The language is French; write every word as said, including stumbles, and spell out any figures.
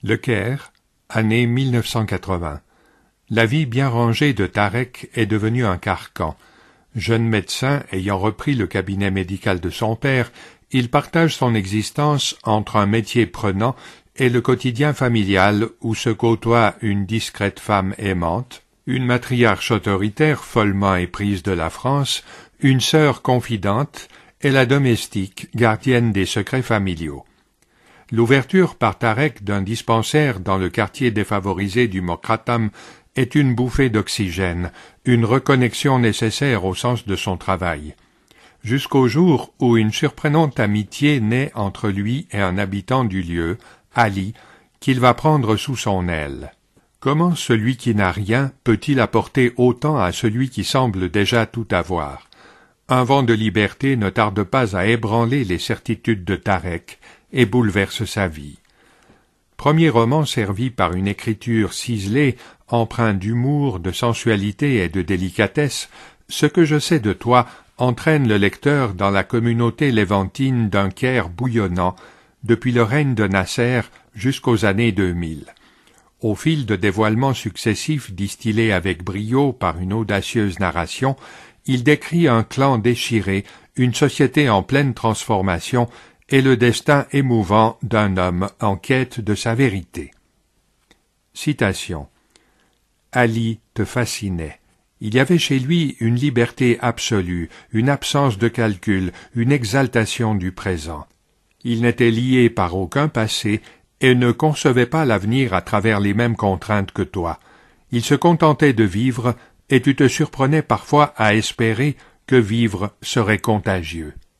Le Caire, année mille neuf cent quatre-vingts. La vie bien rangée de Tarek est devenue un carcan. Jeune médecin ayant repris le cabinet médical de son père, il partage son existence entre un métier prenant et le quotidien familial où se côtoie une discrète femme aimante, une matriarche autoritaire follement éprise de la France, une sœur confidente et la domestique gardienne des secrets familiaux. L'ouverture par Tarek d'un dispensaire dans le quartier défavorisé du Mokratam est une bouffée d'oxygène, une reconnexion nécessaire au sens de son travail. Jusqu'au jour où une surprenante amitié naît entre lui et un habitant du lieu, Ali, qu'il va prendre sous son aile. Comment celui qui n'a rien peut-il apporter autant à celui qui semble déjà tout avoir? Un vent de liberté ne tarde pas à ébranler les certitudes de Tarek et bouleverse sa vie. Premier roman servi par une écriture ciselée, empreinte d'humour, de sensualité et de délicatesse, Ce que je sais de toi entraîne le lecteur dans la communauté lévantine d'un Caire bouillonnant, depuis le règne de Nasser jusqu'aux années deux mille. Au fil de dévoilements successifs distillés avec brio par une audacieuse narration, il décrit un clan déchiré, une société en pleine transformation et le destin émouvant d'un homme en quête de sa vérité. Citation. Ali te fascinait. Il y avait chez lui une liberté absolue, une absence de calcul, une exaltation du présent. Il n'était lié par aucun passé et ne concevait pas l'avenir à travers les mêmes contraintes que toi. Il se contentait de vivre, et tu te surprenais parfois à espérer que vivre serait contagieux.